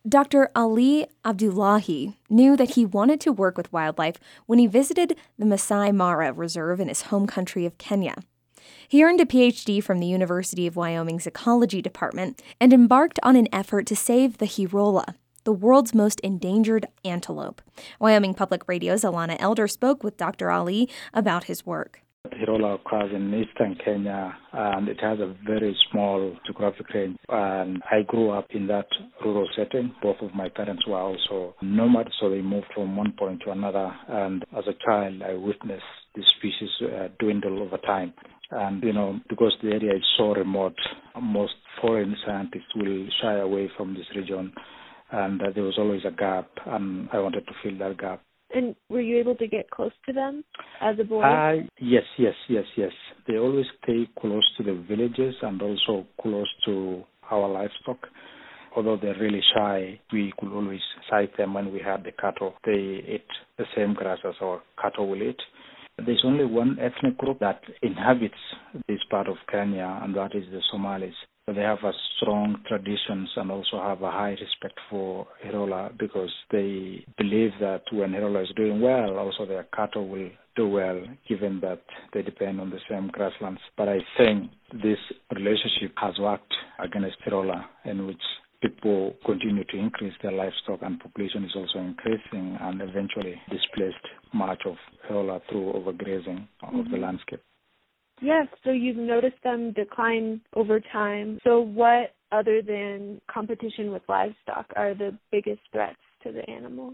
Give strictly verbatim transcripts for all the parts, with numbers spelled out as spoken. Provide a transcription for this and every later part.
Doctor Ali Abdullahi knew that he wanted to work with wildlife when he visited the Masai Mara Reserve in his home country of Kenya. He earned a P H D from the University of Wyoming's Ecology Department and embarked on an effort to save the hirola, the world's most endangered antelope. Wyoming Public Radio's Alana Elder spoke with Doctor Ali about his work. The hirola occurs in eastern Kenya, and it has a very small geographic range. And I grew up in that rural setting. Both of my parents were also nomads, so they moved from one point to another. And as a child, I witnessed the species uh, dwindle over time. And, you know, because the area is so remote, most foreign scientists will shy away from this region. And uh, there was always a gap, and I wanted to fill that gap. And were you able to get close to them as a boy? Uh, yes, yes, yes, yes. They always stay close to the villages and also close to our livestock. Although they're really shy, we could always sight them when we had the cattle. They eat the same grass as our cattle will eat. There's only one ethnic group that inhabits this part of Kenya, and that is the Somalis. They have a strong traditions and also have a high respect for hirola because they believe that when hirola is doing well, also their cattle will do well, given that they depend on the same grasslands. But I think this relationship has worked against hirola, in which people continue to increase their livestock and population is also increasing and eventually displaced much of hirola through overgrazing mm-hmm. of the landscape. Yes, so you've noticed them decline over time. So what, other than competition with livestock, are the biggest threats to the animals?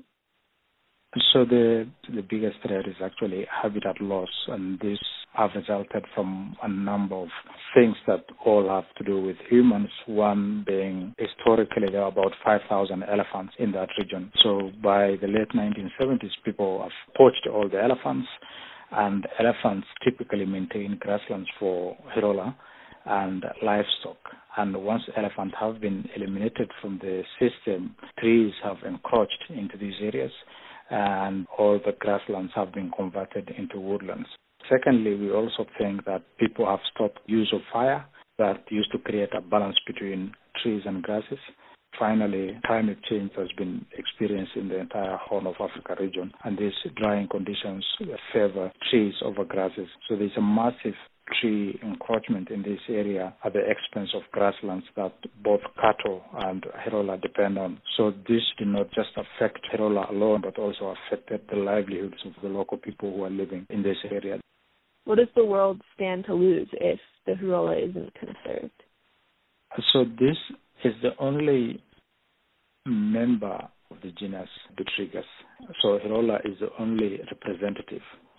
So the the biggest threat is actually habitat loss, and this have resulted from a number of things that all have to do with humans. One being, historically, there are about five thousand elephants in that region. So by the late nineteen seventies, people have poached all the elephants, and elephants typically maintain grasslands for hirola and livestock. And once elephants have been eliminated from the system, trees have encroached into these areas, and all the grasslands have been converted into woodlands. Secondly, we also think that people have stopped use of fire that used to create a balance between trees and grasses. Finally, climate change has been experienced in the entire Horn of Africa region, and these drying conditions favor trees over grasses. So there's a massive tree encroachment in this area at the expense of grasslands that both cattle and hirola depend on. So this did not just affect hirola alone, but also affected the livelihoods of the local people who are living in this area. What does the world stand to lose if the hirola isn't conserved? So this is the only member of the genus Botrytis. So hirola is the only representative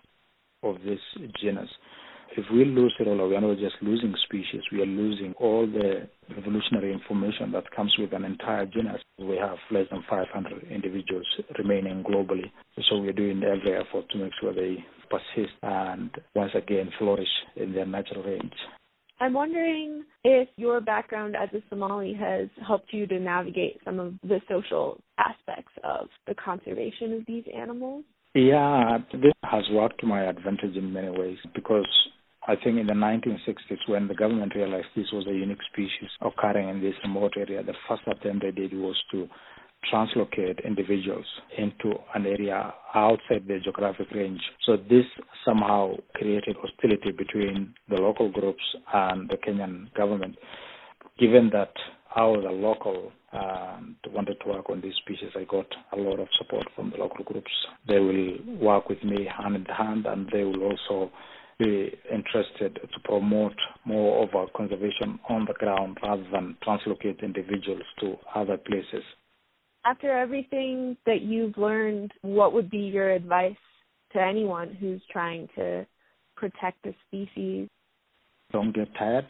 of this genus. If we lose hirola, we are not just losing species, we are losing all the evolutionary information that comes with an entire genus. We have less than five hundred individuals remaining globally. So we are doing every effort to make sure they persist and once again flourish in their natural range. I'm wondering if your background as a Somali has helped you to navigate some of the social aspects of the conservation of these animals? Yeah, this has worked to my advantage in many ways because I think in the nineteen sixties, when the government realized this was a unique species occurring in this remote area, the first attempt they did was to translocate individuals into an area outside the geographic range. So this somehow created hostility between the local groups and the Kenyan government. Given that I was a local and wanted to work on this species, I got a lot of support from the local groups. They will work with me hand in hand, and they will also be interested to promote more of our conservation on the ground rather than translocate individuals to other places. After everything that you've learned, what would be your advice to anyone who's trying to protect the species? Don't get tired,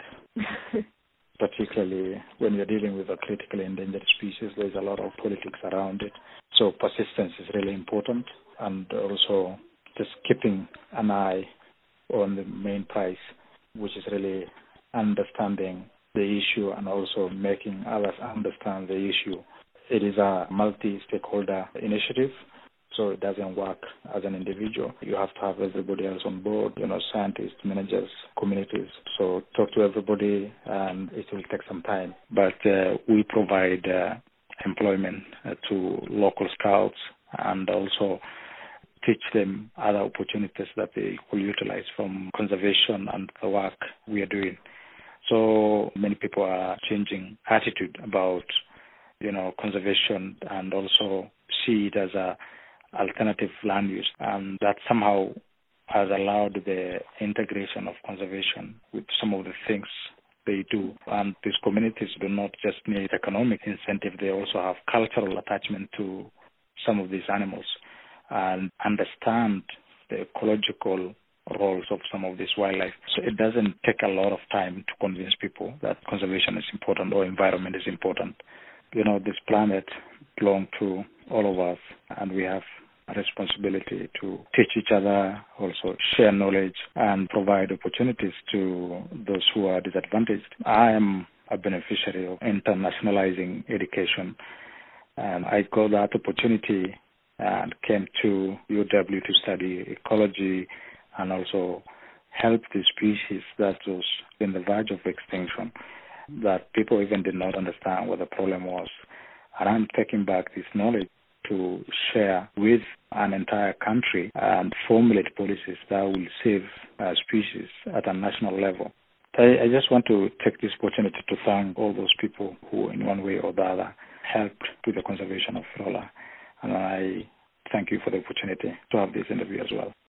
particularly when you're dealing with a critically endangered species. There's a lot of politics around it. So persistence is really important, and also just keeping an eye on the main prize, which is really understanding the issue and also making others understand the issue. It is a multi-stakeholder initiative, so it doesn't work as an individual. You have to have everybody else on board, you know, scientists, managers, communities. So talk to everybody, and it will take some time. But uh, we provide uh, employment uh, to local scouts, and also teach them other opportunities that they will utilize from conservation and the work we are doing. So many people are changing attitude about, you know, conservation, and also see it as a alternative land use, and that somehow has allowed the integration of conservation with some of the things they do. And these communities do not just need economic incentive, they also have cultural attachment to some of these animals and understand the ecological roles of some of this wildlife. So it doesn't take a lot of time to convince people that conservation is important or environment is important. You know, this planet belongs to all of us, and we have a responsibility to teach each other, also share knowledge, and provide opportunities to those who are disadvantaged. I am a beneficiary of internationalizing education, and I got that opportunity and came to U W to study ecology and also help the species that was in the verge of extinction, that people even did not understand what the problem was. And I'm taking back this knowledge to share with an entire country and formulate policies that will save uh, species at a national level. I, I just want to take this opportunity to thank all those people who in one way or the other helped with the conservation of Rolla. And I thank you for the opportunity to have this interview as well.